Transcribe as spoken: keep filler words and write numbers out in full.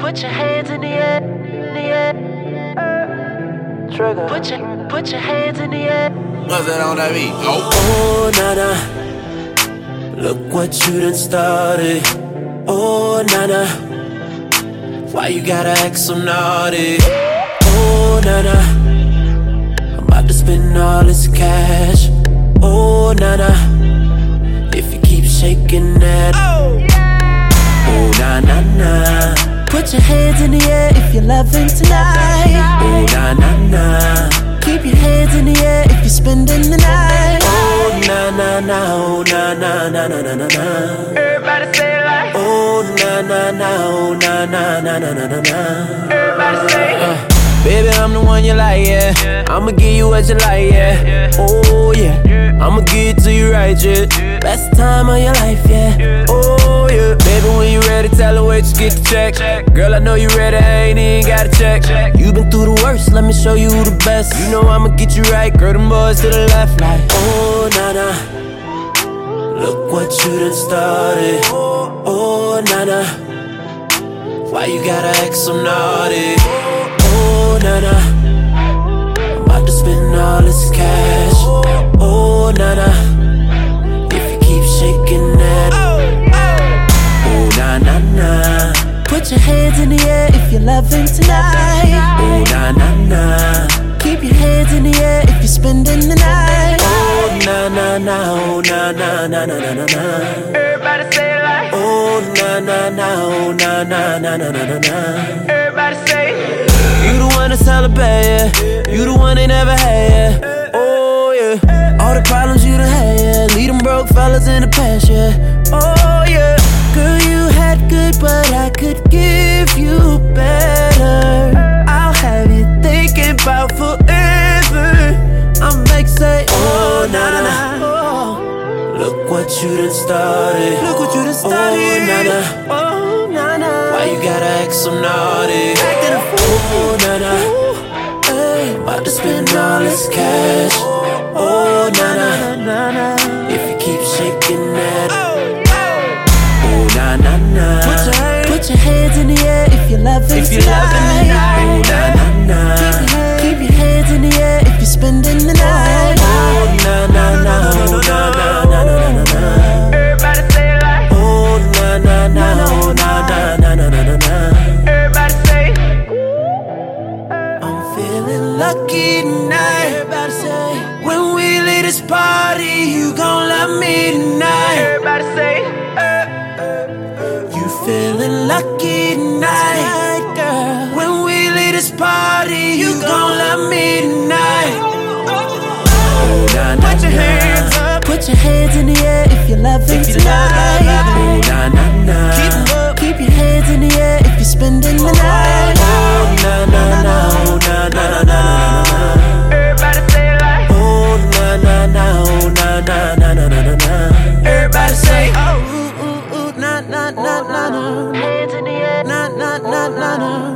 Put your hands in the air, in the air. Trigger. Put your, put your hands in the air. What's that on that beat? Oh, Oh, nana, look what you done started. Oh, nana, why you gotta act so naughty? Oh, nana, I'm about to spend all this cash. Oh, nana, if you keep shaking that. Oh, na na na. Put your hands in the air if you're loving tonight. Oh, na na na. Keep your hands in the air if you're spending the night. Oh, na na na. Oh, na na na na na na na. Everybody say it like. Oh, na na na. Oh, na na na na na na na. Everybody say it. Uh, baby, I'm the one you like, yeah. I'ma give you what you like, yeah. Oh, yeah. I'ma give it to you right, yeah. Best time of your life, yeah. Oh, yeah. Baby, when you ready, tell her wait, just get the check. Girl, I know you ready, I ain't even gotta check. You been through the worst, let me show you who the best. You know I'ma get you right, girl, them boys to the left, like. Oh, nana, look what you done started. Oh, nana, why you gotta act so naughty? Oh, nana, I'm about to spend all this cash. Oh, nana, if you keep shaking that. Oh, na na na. Put your hands in the air if you're loving tonight. Oh, na na na. Keep your hands in the air if you're spending the night. Oh, na na na. Oh, na na na na na na na. Everybody say it like. Oh, na na na. Oh, na na na na na na na. Everybody say it. You the one that's hella bad, yeah. You the one they never had, yeah. Oh, yeah. All the problems you done had, yeah. Leave them broke fellas in the past, yeah. Oh, yeah. Girl, you had good, but I could give you better. I'll have you thinking about forever. I'll make say, oh, na na na. Oh, look what you done started. Look what you done started. Oh, na na. Oh, na na. Why you gotta act so naughty? Acting a fool. Oh, na na. Hey, about to spend all this cash. Oh, na na na na. If you keep shaking that. Oh, na na na. Put your, put your hands in the air if you're loving if you're tonight. Loving tonight. Oh, na na na. Keep your, keep your hands in the air if you're spending the night. Oh, na na na. Oh, na na na na na na. Everybody say it like. Oh, na na na. Oh, na na na na na na. Everybody say it. I'm feeling lucky tonight. Everybody say, when we leave this party, you gon' love me tonight. Everybody say it. You feeling lucky tonight, girl. When we leave this party, you gon' love me tonight. Oh, na, na, put your hands up. Put your hands in the air if you're loving if you tonight. Love, love, love. Oh, na, na, na. Keep 'em up. Keep your hands in the air if you're spending the night. Oh, na, na, na. Oh, na, na, na, na, na. Everybody say it like. Oh, na, na, na. Oh, na, na, na, na, na, na. Everybody say, oh, ooh, ooh, ooh, na, na, na, na, na. Hands in the air. Na, na, na, na, na.